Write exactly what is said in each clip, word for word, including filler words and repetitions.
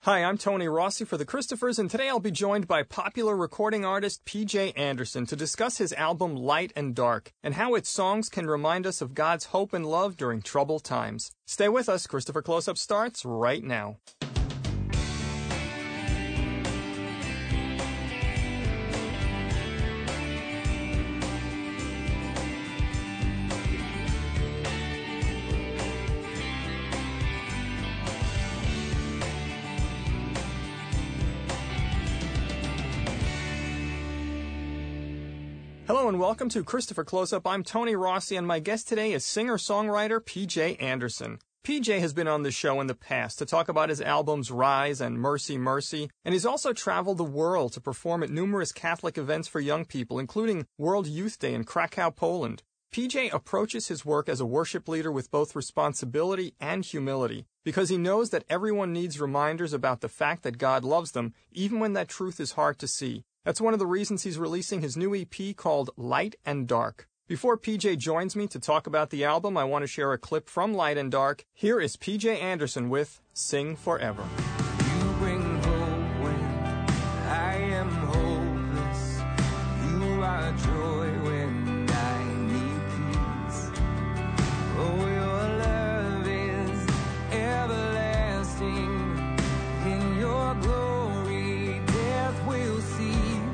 Hi, I'm Tony Rossi for the Christophers, and today I'll be joined by popular recording artist P J Anderson to discuss his album Light and Dark and how its songs can remind us of God's hope and love during troubled times. Stay with us. Christopher Close-Up starts right now. Hello and welcome to Christopher Close-Up. I'm Tony Rossi, and my guest today is singer-songwriter P J Anderson. P J has been on the show in the past to talk about his albums Rise and Mercy, Mercy, and he's also traveled the world to perform at numerous Catholic events for young people, including World Youth Day in Krakow, Poland. P J approaches his work as a worship leader with both responsibility and humility, because he knows that everyone needs reminders about the fact that God loves them, even when that truth is hard to see. That's one of the reasons he's releasing his new E P called Light and Dark. Before P J joins me to talk about the album, I want to share a clip from Light and Dark. Here is P J Anderson with Sing Forever. You bring hope when I am hopeless. You are joy when I need peace. Oh, your love is everlasting. In your glory, death will cease.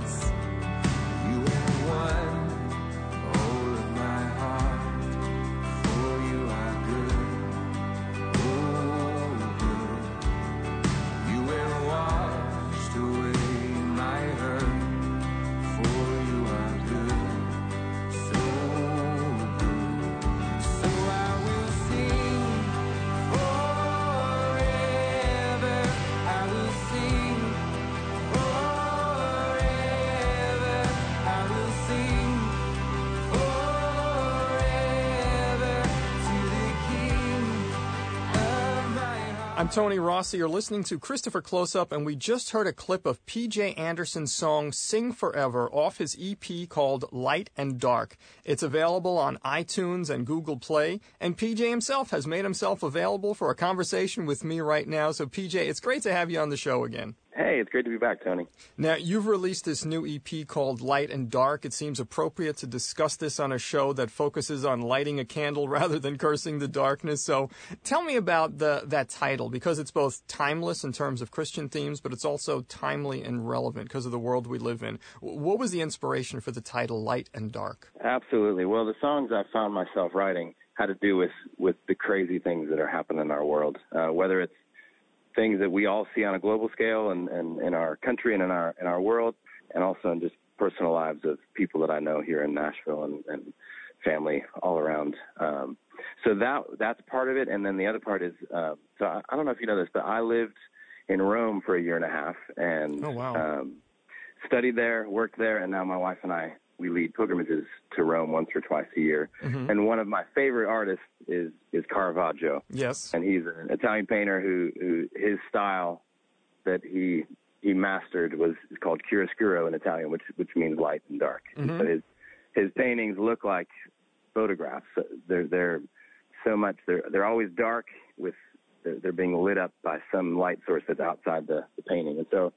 I'm Tony Rossi. You're listening to Christopher Close-Up, and we just heard a clip of P J Anderson's song Sing Forever off his E P called Light and Dark. It's available on iTunes and Google Play, and P J himself has made himself available for a conversation with me right now. So, P J, it's great to have you on the show again. Hey, it's great to be back, Tony. Now, you've released this new E P called Light and Dark. It seems appropriate to discuss this on a show that focuses on lighting a candle rather than cursing the darkness. So tell me about the that title, because it's both timeless in terms of Christian themes, but it's also timely and relevant because of the world we live in. What was the inspiration for the title Light and Dark? Absolutely. Well, the songs I found myself writing had to do with, with the crazy things that are happening in our world, uh, whether it's things that we all see on a global scale and, and in our country and in our in our world, and also in just personal lives of people that I know here in Nashville and, and family all around. Um, so that that's part of it, and then the other part is, uh, so I, I don't know if you know this, but I lived in Rome for a year and a half, and oh, wow. um, studied there, worked there, and now my wife and I, we lead pilgrimages to Rome once or twice a year. Mm-hmm. And one of my favorite artists is, is Caravaggio. Yes. And he's an Italian painter who, who his style that he he mastered was is called chiaroscuro in Italian, which which means light and dark. Mm-hmm. So his his paintings look like photographs. They're they're so much they're they're always dark with they're, they're being lit up by some light source that's outside the, the painting. And so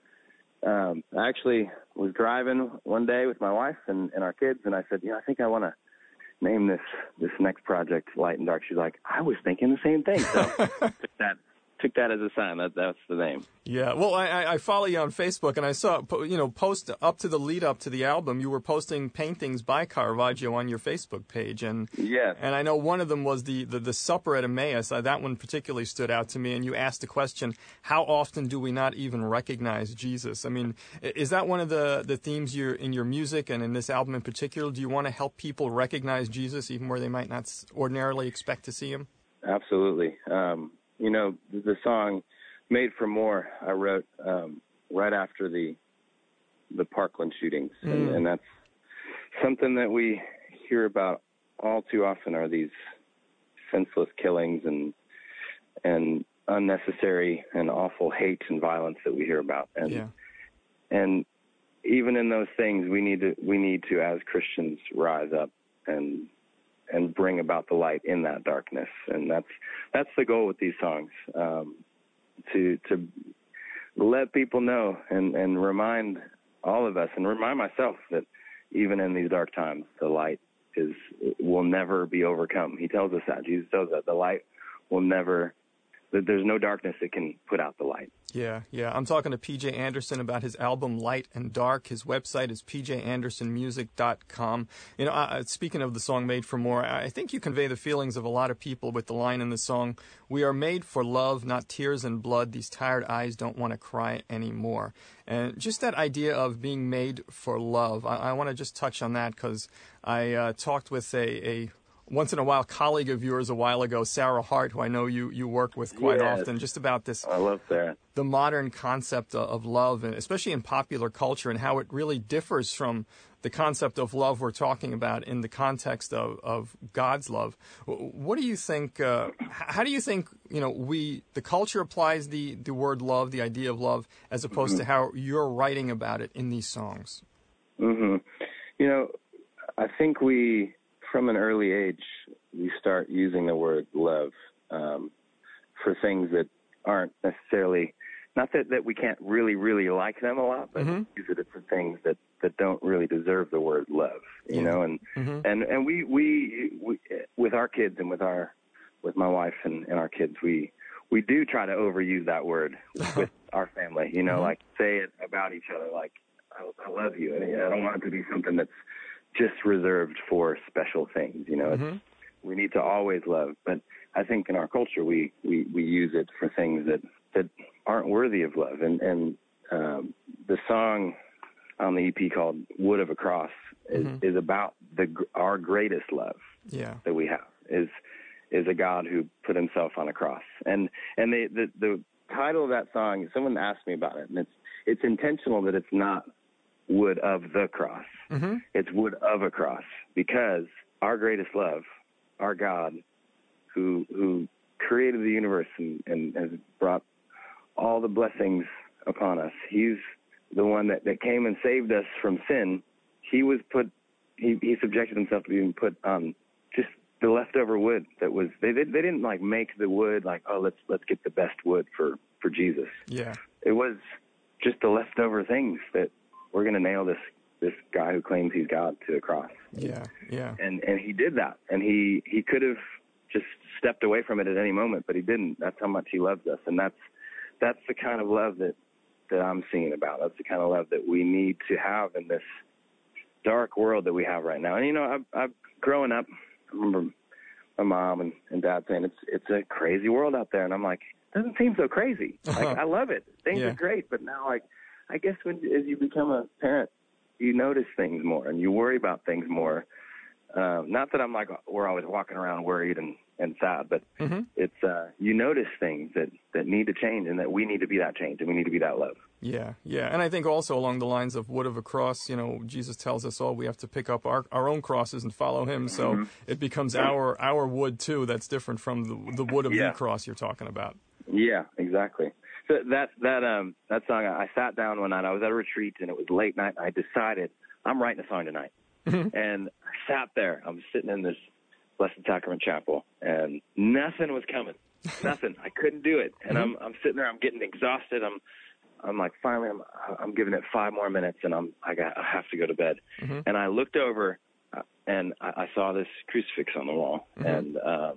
Um, I actually was driving one day with my wife and, and our kids, and I said, you know, I think I want to name this this next project Light and Dark. She's like, I was thinking the same thing. So took that took that as a sign that that's the name. Yeah, well, I, I follow you on Facebook, and I saw, you know, post up to the lead up to the album, you were posting paintings by Caravaggio on your Facebook page, and yes. and I know one of them was the, the, the Supper at Emmaus. Uh, that one particularly stood out to me, and you asked the question, how often do we not even recognize Jesus? I mean, is that one of the, the themes you're, in your music and in this album in particular? Do you want to help people recognize Jesus even where they might not ordinarily expect to see him? Absolutely. Um, you know, the song Made for More I wrote um, right after the the Parkland shootings, mm. and, and that's something that we hear about all too often are these senseless killings and and unnecessary and awful hate and violence that we hear about. And yeah. and even in those things, we need to we need to, as Christians, rise up and and bring about the light in that darkness. And that's that's the goal with these songs, um, to to let people know and, and remind all of us and remind myself that even in these dark times, the light is will never be overcome. He tells us that. Jesus tells us that the light will never, that there's no darkness that can put out the light. Yeah, yeah. I'm talking to P J Anderson about his album Light and Dark. His website is p j anderson music dot com. You know, uh, speaking of the song Made for More, I think you convey the feelings of a lot of people with the line in the song, "We are made for love, not tears and blood. These tired eyes don't want to cry anymore." And just that idea of being made for love, I, I want to just touch on that because I uh, talked with a, a once in a while colleague of yours a while ago, Sarah Hart, who I know you, you work with quite yes. often, just about this. I love Sarah. The modern concept of love, especially in popular culture, and how it really differs from the concept of love we're talking about in the context of, of God's love. What do you think, uh, how do you think, you know, we, the culture applies the, the word love, the idea of love, as opposed mm-hmm. to how you're writing about it in these songs? Mm-hmm. You know, I think we, from an early age, we start using the word love um, for things that aren't necessarily, not that, that we can't really, really like them a lot, but mm-hmm. use it for things that, that don't really deserve the word love, you yeah. know, and, mm-hmm. and, and we, we, we, with our kids and with our, with my wife and, and our kids, we, we do try to overuse that word with our family, you know, mm-hmm. like say it about each other, like, I, I love you. And I don't want it to be something that's just reserved for special things, you know, mm-hmm. it's, we need to always love, but I think in our culture, we, we, we use it for things that, that aren't worthy of love. And, and um, the song on the E P called Wood of a Cross is, mm-hmm. is about the our greatest love yeah. that we have, is is a God who put himself on a cross. And and the, the, the title of that song, someone asked me about it, and it's it's intentional that it's not Wood of the Cross. Mm-hmm. It's Wood of a Cross, because our greatest love, our God, who who created the universe and, and has brought all the blessings upon us. He's the one that, that came and saved us from sin. He was put, he, he subjected himself to being put on just the leftover wood that was, they, they they didn't like make the wood like, oh, let's let's get the best wood for, for Jesus. Yeah. It was just the leftover things that we're going to nail this, this guy who claims he's God to a cross. Yeah, yeah. And and he did that. And he, he could have just stepped away from it at any moment, but he didn't. That's how much he loves us. And that's that's the kind of love that, that I'm seeing about. That's the kind of love that we need to have in this dark world that we have right now. And, you know, I've, I've growing up, I remember my mom and, and dad saying, it's it's a crazy world out there. And I'm like, it doesn't seem so crazy. Like, I love it. Things yeah. are great. But now, like, I guess when as you become a parent, you notice things more and you worry about things more. Um, not that I'm like, we're always walking around worried and, and sad, but mm-hmm. it's, uh, you notice things that, that need to change and that we need to be that change and we need to be that love. Yeah, yeah. And I think also along the lines of Wood of a Cross, you know, Jesus tells us all we have to pick up our, our own crosses and follow him. So mm-hmm. it becomes our, our wood too. That's different from the, the wood of yeah. the cross you're talking about. Yeah, exactly. So that, that, um, that song, I sat down one night, I was at a retreat and it was late night. And I decided I'm writing a song tonight. Mm-hmm. And I sat there. I was sitting in this Blessed Sacrament Chapel, and nothing was coming. Nothing. I couldn't do it. And mm-hmm. I'm I'm sitting there. I'm getting exhausted. I'm I'm like finally I'm I'm giving it five more minutes, and I'm I got I have to go to bed. Mm-hmm. And I looked over, uh, and I, I saw this crucifix on the wall, mm-hmm. and um,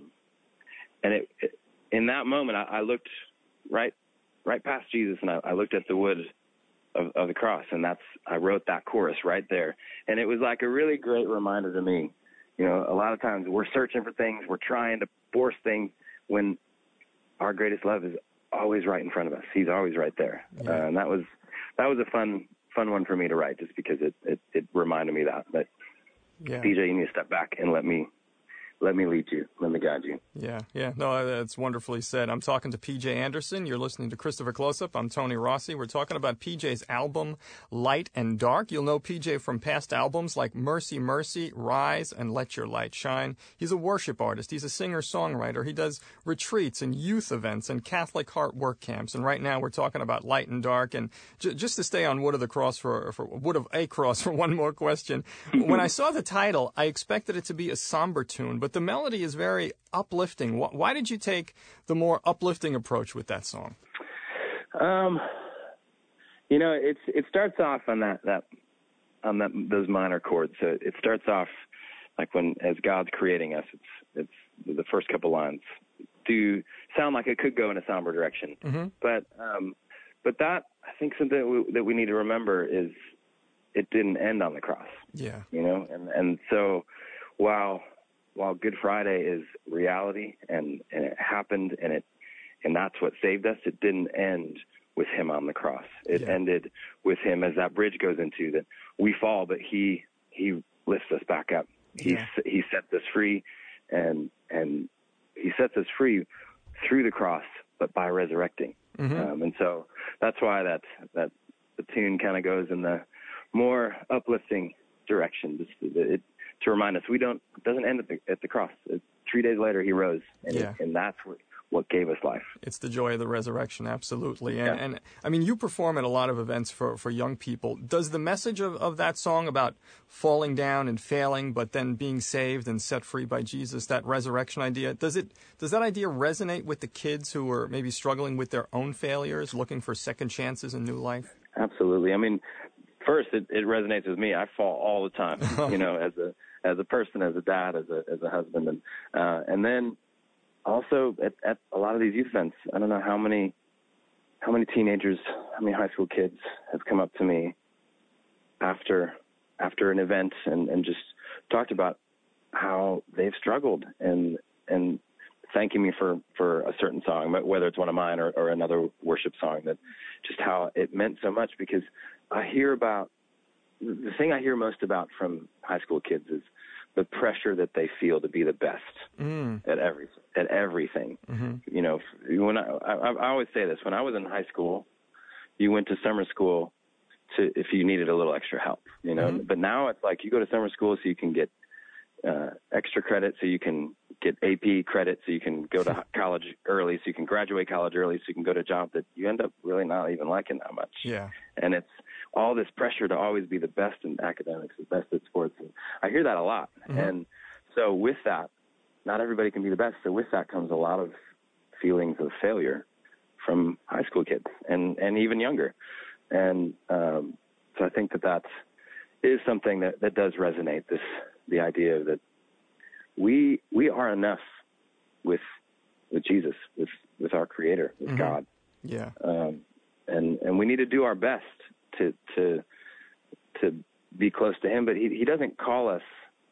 and it, it in that moment I, I looked right right past Jesus, and I, I looked at the wood Of, of the cross, and that's I wrote that chorus right there, and it was like a really great reminder to me. You know, a lot of times we're searching for things, we're trying to force things when our greatest love is always right in front of us. He's always right there, yeah. uh, and that was that was a fun fun one for me to write, just because it it, it reminded me that. But yeah. P J, you need to step back and let me. Let me lead you. Let me guide you. Yeah, yeah. No, that's wonderfully said. I'm talking to P J Anderson. You're listening to Christopher Close-Up. I'm Tony Rossi. We're talking about P J's album, Light and Dark. You'll know P J from past albums like Mercy, Mercy, Rise, and Let Your Light Shine. He's a worship artist. He's a singer-songwriter. He does retreats and youth events and Catholic Heart work camps. And right now we're talking about Light and Dark. And j- just to stay on Wood of the Cross for, for Wood of a Cross for one more question. When I saw the title, I expected it to be a somber tune, but But the melody is very uplifting. Why did you take the more uplifting approach with that song? Um, You know, it's it starts off on that that on that those minor chords. So it starts off like when as God's creating us. It's it's the first couple lines do sound like it could go in a somber direction, mm-hmm. but um, but that I think something that we, that we need to remember is it didn't end on the cross. Yeah, you know, and and so while while Good Friday is reality and, and it happened and it and that's what saved us, it didn't end with him on the cross. It yeah. ended with him as that bridge goes into that we fall, but he he lifts us back up. He yeah. he sets us free, and and he sets us free through the cross, but by resurrecting. Mm-hmm. Um, and so that's why that that the tune kind of goes in the more uplifting direction, just to, it, to remind us we don't it doesn't end at the at the cross. It, three days later, he rose, and yeah. it, and that's what. what gave us life. It's the joy of the resurrection, absolutely. And, yeah. and I mean, you perform at a lot of events for, for young people. Does the message of, of that song about falling down and failing, but then being saved and set free by Jesus, that resurrection idea, does it does that idea resonate with the kids who are maybe struggling with their own failures, looking for second chances in new life? Absolutely. I mean, first, it, it resonates with me. I fall all the time, you know, as a as a person, as a dad, as a as a husband, and uh, and then. Also, at, at a lot of these youth events, I don't know how many, how many teenagers, how many high school kids have come up to me after, after an event and, and just talked about how they've struggled and and thanking me for, for a certain song, whether it's one of mine or, or another worship song, that just how it meant so much. Because I hear about the thing I hear most about from high school kids is the pressure that they feel to be the best mm. at every at everything. Mm-hmm. You know, when I, I I always say this, when I was in high school, you went to summer school to if you needed a little extra help. You know, mm-hmm. but now it's like you go to summer school so you can get uh, extra credit, so you can get A P credit, so you can go to college early, so you can graduate college early, so you can go to a job that you end up really not even liking that much. Yeah, and it's all this pressure to always be the best in academics, the best at sports. And I hear that a lot. Mm-hmm. And so with that, not everybody can be the best. So with that comes a lot of feelings of failure from high school kids and, and even younger. And um, so I think that that is something that, that does resonate, this the idea that we we are enough with with Jesus, with, with our Creator, with mm-hmm. God. Yeah. Um, and, and we need to do our best to to to be close to him, but he he doesn't call us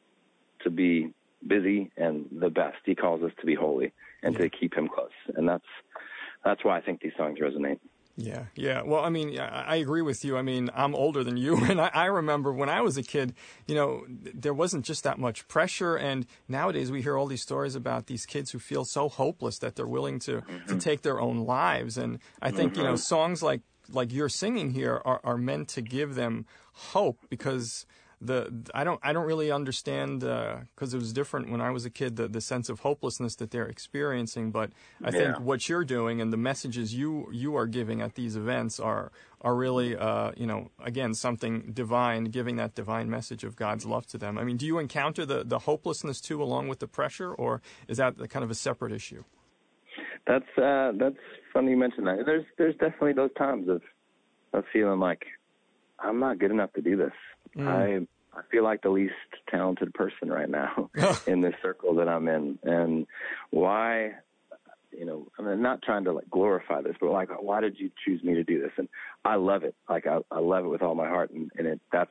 to be busy and the best. He calls us to be holy and yeah. to keep him close, and that's that's why I think these songs resonate. Yeah, yeah. Well, I mean, I agree with you. I mean, I'm older than you, and I, I remember when I was a kid, you know, there wasn't just that much pressure, and nowadays we hear all these stories about these kids who feel so hopeless that they're willing to, mm-hmm. to take their own lives, and I think, mm-hmm. you know, songs like like you're singing here are, are meant to give them hope, because the I don't I don't really understand, because uh, it was different when I was a kid, the, the sense of hopelessness that they're experiencing. But I yeah. think what you're doing and the messages you you are giving at these events are are really uh, you know, again, something divine, giving that divine message of God's love to them. I mean, do you encounter the, the hopelessness too along with the pressure, or is that kind of a separate issue? That's uh, that's funny you mentioned that. There's there's definitely those times of of feeling like I'm not good enough to do this. Mm. I I feel like the least talented person right now in this circle that I'm in, and why, you know, I'm not trying to like glorify this, but like, why did you choose me to do this? And I love it. Like I, I love it with all my heart, and, and it that's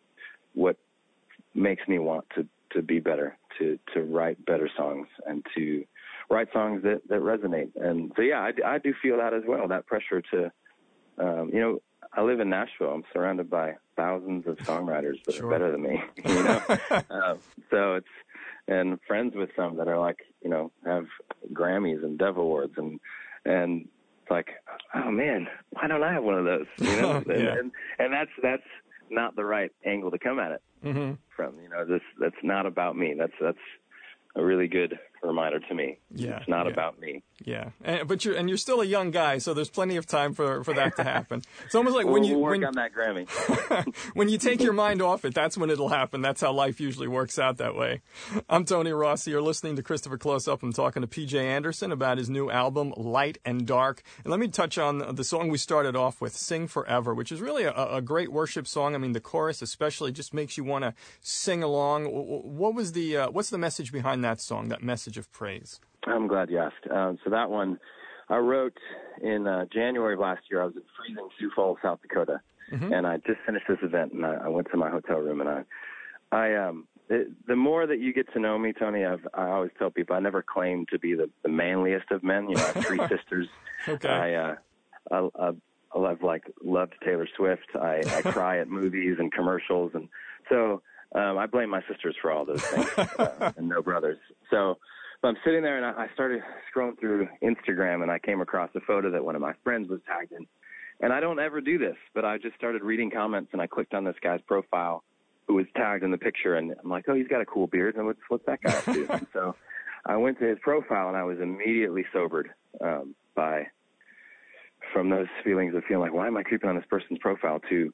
what makes me want to to be better, to to write better songs, and to write songs that, that resonate. And so, yeah, I, I do feel that as well, that pressure to, um, you know, I live in Nashville. I'm surrounded by thousands of songwriters that sure. are better than me, you know? um, so it's, and friends with some that are like, you know, have Grammys and Dove Awards, and, and it's like, oh man, why don't I have one of those? You know? yeah. and, and, and that's, that's not the right angle to come at it mm-hmm. from, you know, this, that's not about me. That's, that's, a really good reminder to me. Yeah, it's not yeah. about me. Yeah, and, but you're and you're still a young guy, so there's plenty of time for, for that to happen. It's almost like we'll, when you we'll work when, on that Grammy. when you take your mind off it, that's when it'll happen. That's how life usually works out that way. I'm Tony Rossi. You're listening to Christopher Close Up. I'm talking to P J Anderson about his new album, Light and Dark. And let me touch on the song we started off with, Sing Forever, which is really a, a great worship song. I mean, the chorus especially just makes you want to sing along. What was the uh, what's the message behind that song? That message of praise. I'm glad you asked. Um, so that one I wrote in uh, January of last year. I was in freezing Sioux Falls, South Dakota, mm-hmm. and I just finished this event, and I, I went to my hotel room, and I, I um, it, the more that you get to know me, Tony, I've, I always tell people I never claim to be the, the manliest of men. You know, I have three sisters. Okay. I, uh, I, I, I love like loved Taylor Swift. I, I cry at movies and commercials, and so um, I blame my sisters for all those things, uh, and no brothers. So. So I'm sitting there, and I started scrolling through Instagram, and I came across a photo that one of my friends was tagged in. And I don't ever do this, but I just started reading comments, and I clicked on this guy's profile who was tagged in the picture, and I'm like, oh, he's got a cool beard, and what's, what's that guy up to? And so I went to his profile, and I was immediately sobered um, by from those feelings of feeling like, why am I creeping on this person's profile to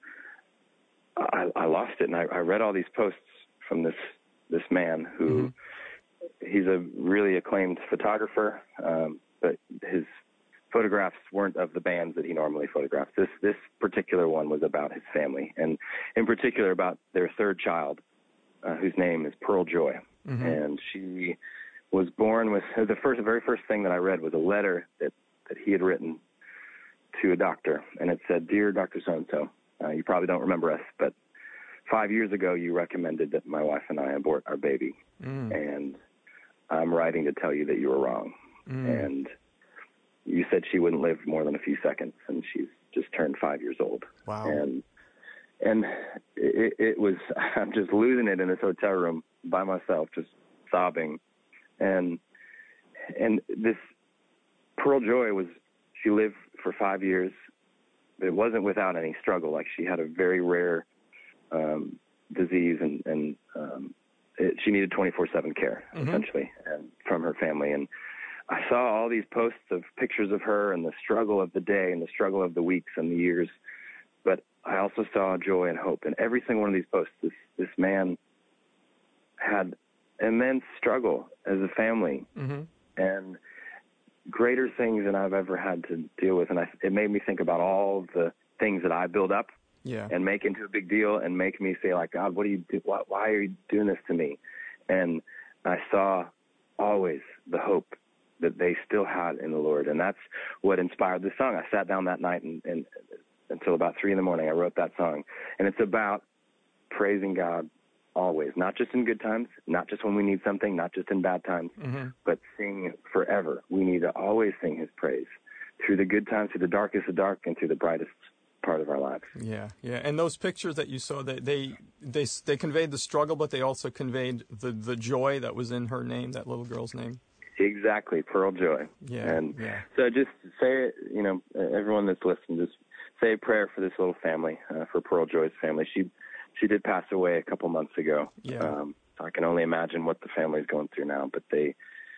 I, I lost it, and I, I read all these posts from this this man who mm-hmm. – he's a really acclaimed photographer, um, but his photographs weren't of the bands that he normally photographs. This this particular one was about his family, and in particular about their third child, uh, whose name is Pearl Joy. Mm-hmm. And she was born with the first, the very first thing that I read was a letter that, that he had written to a doctor, and it said, "Dear Doctor So-and-so, uh, you probably don't remember us, but five years ago you recommended that my wife and I abort our baby, mm. and I'm writing to tell you that you were wrong. Mm. And you said she wouldn't live more than a few seconds, and she's just turned five years old." Wow. And and it, it was, I'm just losing it in this hotel room by myself, just sobbing. And and this Pearl Joy was, she lived for five years. But it wasn't without any struggle. Like, she had a very rare um, disease, and, and um, It, she needed twenty-four seven care, mm-hmm. essentially, and from her family. And I saw all these posts of pictures of her and the struggle of the day and the struggle of the weeks and the years. But I also saw joy and hope. In every single one of these posts, this, this man had immense struggle as a family, mm-hmm. and greater things than I've ever had to deal with. And I, it made me think about all the things that I build up Yeah. and make into a big deal, and make me say, like, God, what do you do? Why, why are you doing this to me? And I saw always the hope that they still had in the Lord, and that's what inspired this song. I sat down that night, and, and until about three in the morning, I wrote that song, and it's about praising God always, not just in good times, not just when we need something, not just in bad times, mm-hmm. but sing forever. We need to always sing His praise through the good times, through the darkest of dark, and through the brightest part of our lives. Yeah, yeah. And those pictures that you saw, they they they, they conveyed the struggle, but they also conveyed the, the joy that was in her name, that little girl's name. Exactly, Pearl Joy. Yeah, and yeah. So just say, you know, everyone that's listening, just say a prayer for this little family, uh, for Pearl Joy's family. She she did pass away a couple months ago. Yeah. Um, so I can only imagine what the family's going through now, but they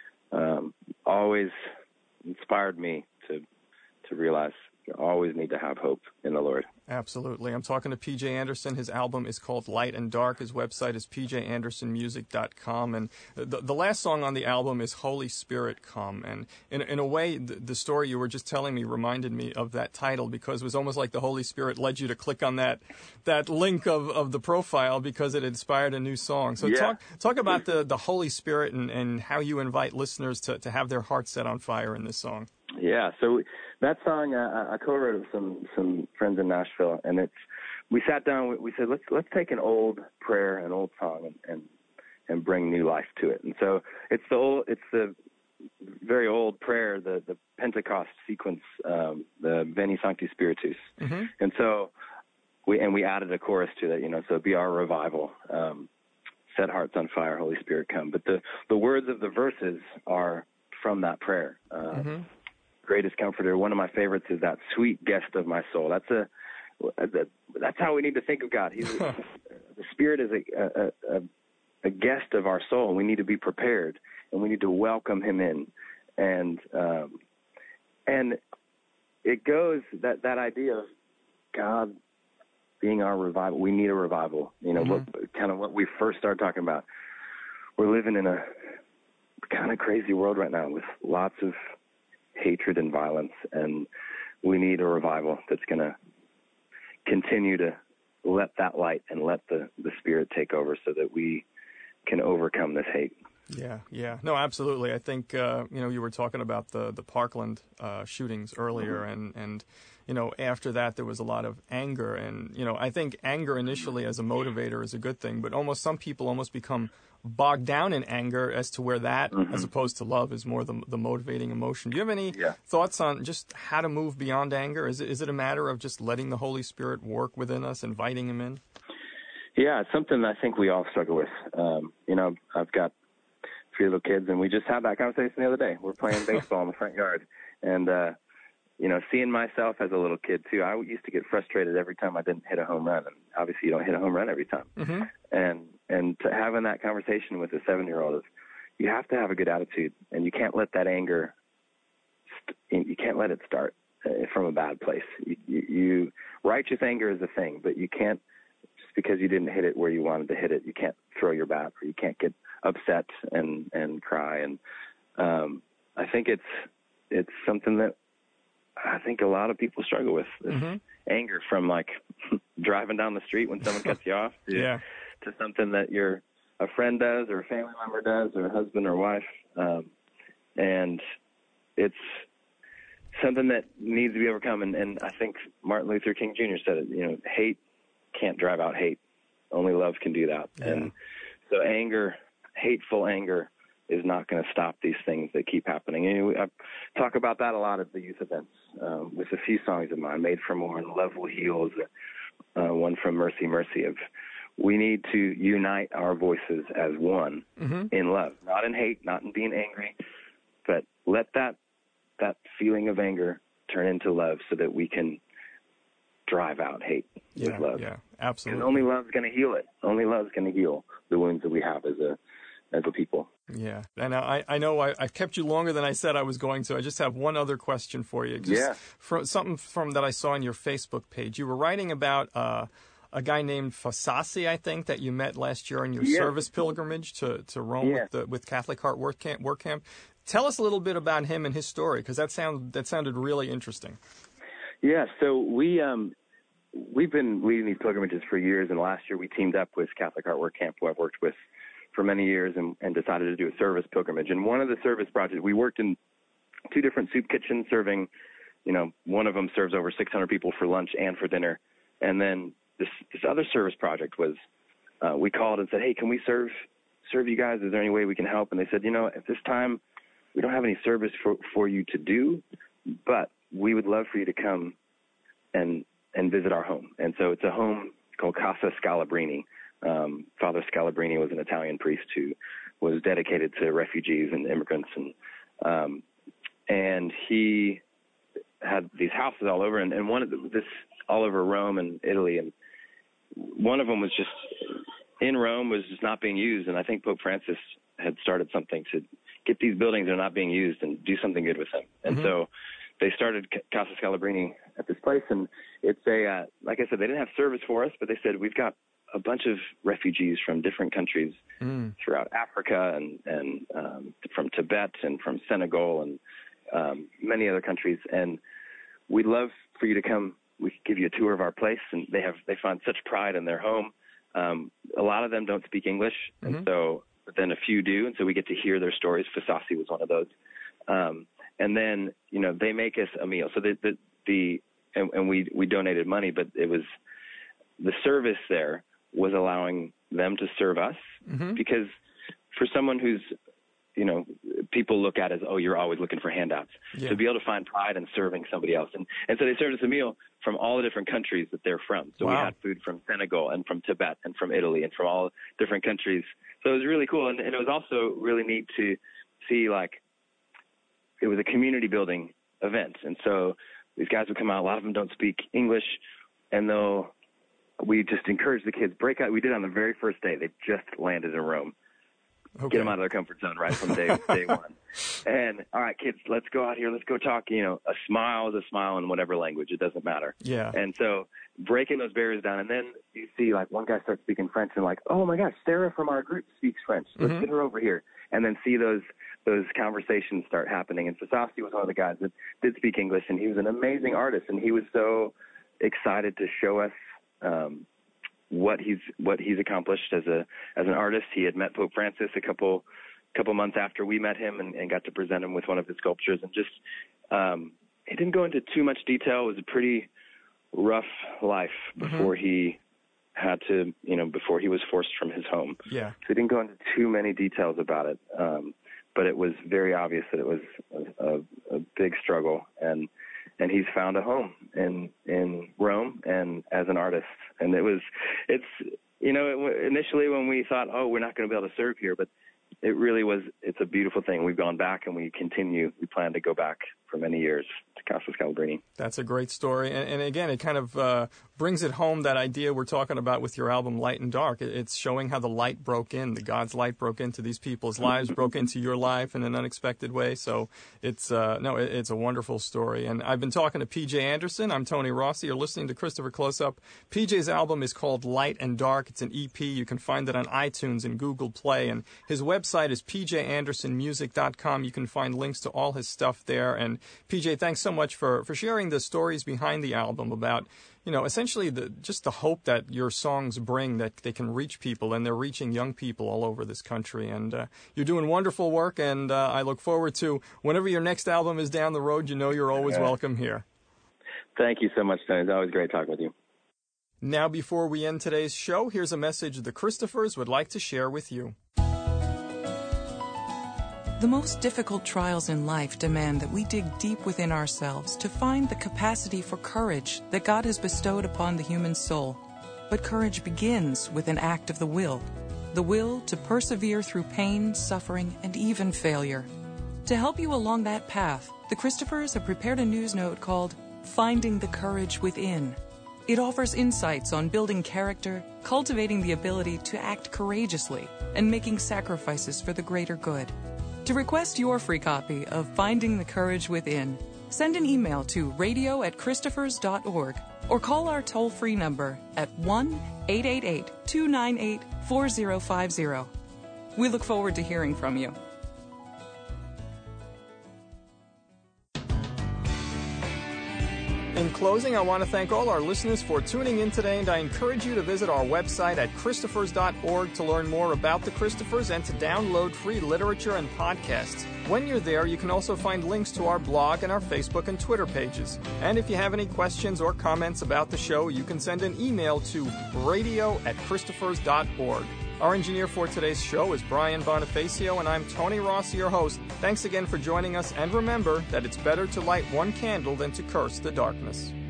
um, always inspired me to to realize you always need to have hope in the Lord. Absolutely. I'm talking to P J Anderson. His album is called Light and Dark. His website is p j anderson music dot com. And the, the last song on the album is Holy Spirit Come. And in, in a way, the, the story you were just telling me reminded me of that title, because it was almost like the Holy Spirit led you to click on that that link of, of the profile because it inspired a new song. So yeah. talk talk about the, the Holy Spirit and, and how you invite listeners to, to have their hearts set on fire in this song. Yeah, so that song uh, I co-wrote it with some some friends in Nashville, and it's we sat down. We, we said let's let's take an old prayer, an old song, and, and and bring new life to it. And so it's the old, it's the very old prayer, the the Pentecost sequence, um, the Veni Sancti Spiritus. Mm-hmm. And so we and we added a chorus to that, you know. So be our revival, um, set hearts on fire, Holy Spirit come. But the the words of the verses are from that prayer. Uh, mm-hmm. Greatest Comforter. One of my favorites is that sweet guest of my soul. That's a that's how we need to think of God. He's the Spirit is a, a, a, a guest of our soul, and we need to be prepared. and we need to welcome him in. And um, and it goes, that, that idea of God being our revival. We need a revival. You know, mm-hmm. what, kind of what we first started talking about. We're living in a kind of crazy world right now with lots of hatred and violence, and we need a revival that's going to continue to let that light and let the, the Spirit take over so that we can overcome this hate. Yeah, yeah. No, absolutely. I think, uh, you know, you were talking about the, the Parkland uh, shootings earlier, mm-hmm. and, and, you know, after that there was a lot of anger. And, you know, I think anger initially as a motivator is a good thing, but almost some people almost become bogged down in anger as to where that, mm-hmm. as opposed to love, is more the, the motivating emotion. Do you have any yeah. thoughts on just how to move beyond anger? Is it, is it a matter of just letting the Holy Spirit work within us, inviting him in? Yeah, it's something I think we all struggle with. Um, you know, I've got three little kids, and we just had that conversation the other day. We're playing baseball in the front yard, and, uh, you know, seeing myself as a little kid, too, I used to get frustrated every time I didn't hit a home run, and obviously you don't hit a home run every time. Mm-hmm. And and to having that conversation with a seven-year-old is you have to have a good attitude, and you can't let that anger, st- you can't let it start uh, from a bad place. You, you, you righteous anger is a thing, but you can't, just because you didn't hit it where you wanted to hit it, you can't throw your bat, or you can't get upset and, and cry. And um, I think it's it's something that I think a lot of people struggle with, this mm-hmm. anger from, like, driving down the street when someone cuts you off to, yeah. to something that your a friend does or a family member does or a husband or wife. Um, and it's something that needs to be overcome. And, and I think Martin Luther King Junior said it, you know, hate can't drive out hate. Only love can do that. Yeah. And so anger, hateful anger, is not going to stop these things that keep happening. And I talk about that a lot at the youth events um, with a few songs of mine, Made for More and Love Will Heal, uh, one from Mercy, Mercy, of we need to unite our voices as one mm-hmm. in love, not in hate, not in being angry, but let that that feeling of anger turn into love so that we can drive out hate yeah, with love. Yeah, absolutely. Because only love's going to heal it. Only love's going to heal the wounds that we have as a as a people. Yeah, and I, I know I, I've kept you longer than I said I was going to. I just have one other question for you. Just yeah. From, something from that I saw on your Facebook page. You were writing about uh, a guy named Fasasi, I think, that you met last year on your yeah. service pilgrimage to, to Rome yeah. with, the, with Catholic Heart Work Camp, Work Camp. Tell us a little bit about him and his story, because that, sound, that sounded really interesting. Yeah, so we, um, we've been leading these pilgrimages for years, and last year we teamed up with Catholic Heart Work Camp, who I've worked with for many years, and, and decided to do a service pilgrimage. And one of the service projects, we worked in two different soup kitchens serving, you know, one of them serves over six hundred people for lunch and for dinner. And then this, this other service project was, uh, we called and said, hey, can we serve, serve you guys? Is there any way we can help? And they said, you know, at this time, we don't have any service for, for you to do, but we would love for you to come and, and visit our home. And so it's a home called Casa Scalabrini. Um, Father Scalabrini was an Italian priest who was dedicated to refugees and immigrants, and um, and he had these houses all over, and, and one of the, this all over Rome and Italy, and one of them was just in Rome was just not being used, and I think Pope Francis had started something to get these buildings that are not being used and do something good with them, and mm-hmm. so they started Casa Scalabrini at this place, and it's a uh, like I said, they didn't have service for us, but they said we've got a bunch of refugees from different countries mm. throughout Africa and, and um, from Tibet and from Senegal and um, many other countries. And we'd love for you to come. We could give you a tour of our place. And they have they find such pride in their home. Um, a lot of them don't speak English, mm-hmm. and so but then a few do. And so we get to hear their stories. Fasasi was one of those. Um, and then, you know, they make us a meal. So the, the, the and, and we, we donated money, but it was the service there was allowing them to serve us mm-hmm. because for someone who's, you know, people look at as, oh, you're always looking for handouts. Yeah. To be able to find pride in serving somebody else. And, and so they served us a meal from all the different countries that they're from. So wow. we had food from Senegal and from Tibet and from Italy and from all different countries. So it was really cool. And, and it was also really neat to see, like, it was a community building event. And so these guys would come out. A lot of them don't speak English, and they'll, we just encouraged the kids, break out. We did it on the very first day. They just landed in Rome. Okay. Get them out of their comfort zone right from day day one. And all right, kids, let's go out here. Let's go talk. You know, a smile is a smile in whatever language. It doesn't matter. Yeah. And so breaking those barriers down, and then you see like one guy starts speaking French, and like, oh my gosh, Sarah from our group speaks French. Let's Mm-hmm. get her over here. And then see those those conversations start happening. And Sasaki was one of the guys that did speak English, and he was an amazing artist, and he was so excited to show us um, what he's what he's accomplished as a as an artist. He had met Pope Francis a couple couple months after we met him, and, and got to present him with one of his sculptures. And just um, he didn't go into too much detail. It was a pretty rough life before mm-hmm. he had to, you know, before he was forced from his home. Yeah. So he didn't go into too many details about it, um, but it was very obvious that it was a, a, a big struggle, and and he's found a home in in Rome and as an artist. And it was, it's, you know, it, initially when we thought, oh, we're not going to be able to serve here, but it really was, it's a beautiful thing. We've gone back and we continue, we plan to go back for many years to Casa Scalabrini. That's a great story. And, and again, it kind of uh, brings it home, that idea we're talking about with your album Light and Dark. It's showing how the light broke in, the God's light broke into these people's lives, broke into your life in an unexpected way. So it's, uh, no, it, it's a wonderful story. And I've been talking to P J Anderson. I'm Tony Rossi. You're listening to Christopher Close-Up. P J's album is called Light and Dark. It's an E P. You can find it on iTunes and Google Play. And his website is p j anderson music dot com. You can find links to all his stuff there. And P J, thanks so much for, for sharing the stories behind the album about, you know, essentially the just the hope that your songs bring, that they can reach people, and they're reaching young people all over this country. And uh, you're doing wonderful work, and uh, I look forward to whenever your next album is down the road. You know you're always welcome here. Thank you so much, Tony. It's always great talking with you. Now, before we end today's show, here's a message the Christophers would like to share with you. The most difficult trials in life demand that we dig deep within ourselves to find the capacity for courage that God has bestowed upon the human soul. But courage begins with an act of the will, the will to persevere through pain, suffering, and even failure. To help you along that path, the Christophers have prepared a news note called Finding the Courage Within. It offers insights on building character, cultivating the ability to act courageously, and making sacrifices for the greater good. To request your free copy of Finding the Courage Within, send an email to radio at christophers dot org or call our toll-free number at one eight eight eight, two nine eight, four zero five zero. We look forward to hearing from you. In closing, I want to thank all our listeners for tuning in today, and I encourage you to visit our website at christophers dot org to learn more about the Christophers and to download free literature and podcasts. When you're there, you can also find links to our blog and our Facebook and Twitter pages. And if you have any questions or comments about the show, you can send an email to radio at christophers dot org. Our engineer for today's show is Brian Bonifacio, and I'm Tony Rossi, your host. Thanks again for joining us, and remember that it's better to light one candle than to curse the darkness.